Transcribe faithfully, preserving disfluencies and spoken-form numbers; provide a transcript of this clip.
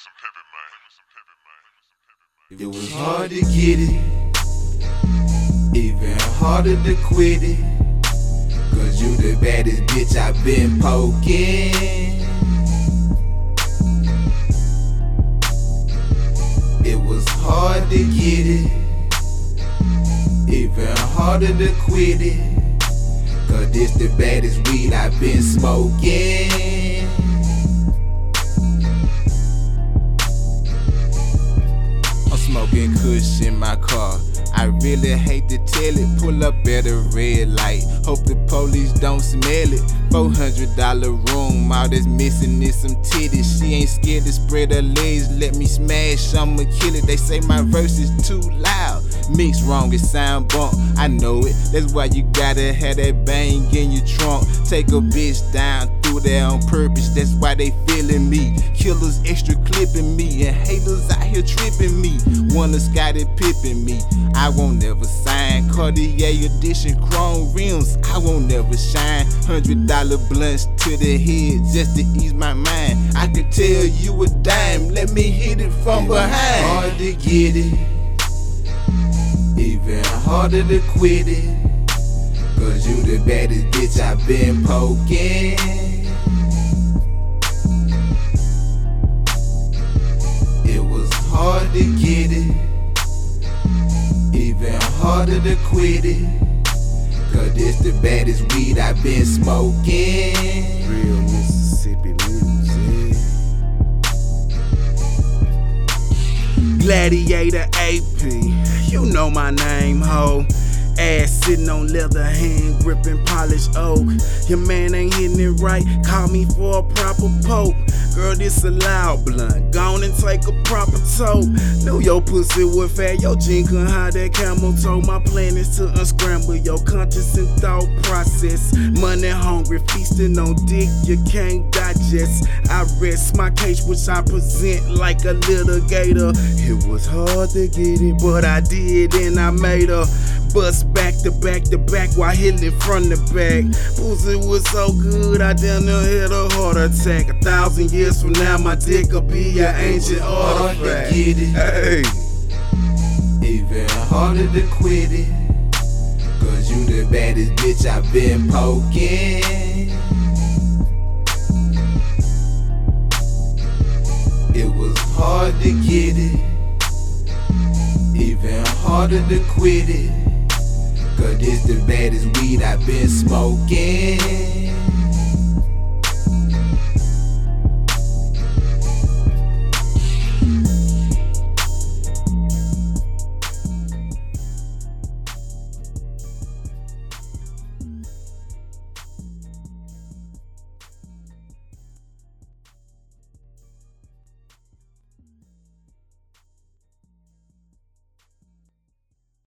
It was hard to get it, even harder to quit it, cause you the baddest bitch I've been poking. It was hard to get it, even harder to quit it, cause this the baddest weed I've been smoking. I'm smoking kush in my car, I really hate to tell it. Pull up at a red light, hope the police don't smell it. Four hundred dollar room, all that's missing is some titties. She ain't scared to spread her legs, let me smash, I'ma kill it. They say my verse is too loud, mix wrong, it sound bump, I know it. That's why you gotta have that bang in your trunk. Take a bitch down through there on purpose, that's why they feeling me. Killers extra clipping me, and haters out here tripping me. Wanna Scottie Pippen me, I won't never sign. Cartier edition chrome rims, I won't never shine. Hundred dollar blunts to the head just to ease my mind. I can tell you a dime, let me hit it from behind. Hard to get it, even harder to quit it, cause you the baddest bitch I've been poking. It was hard to get it, even harder to quit it, cause this the baddest weed I've been smoking. Real Mississippi music. Gladiator A P, you know my name, ho. Ass sitting on leather, hand gripping polished oak. Your man ain't hitting it right, call me for a proper poke. Girl, this a loud blunt, gone and take a proper toke. Knew your pussy was fat, your jean couldn't hide that camel toe. My plan is to unscramble your conscious and thought process. Money hungry, feasting on dick you can't digest. I rest my case, which I present like a litigator. It was hard to get it, but I did and I made her bust back to back to back while hitting from the back. Pussy was so good, I damn near had a heart attack. A thousand years from now, my dick'll be an ancient artifact. Hard to get it, hey, even harder to quit it, cause you the baddest bitch I've been poking. It was hard to get it, even harder to quit it, cause this the baddest weed I've been smoking.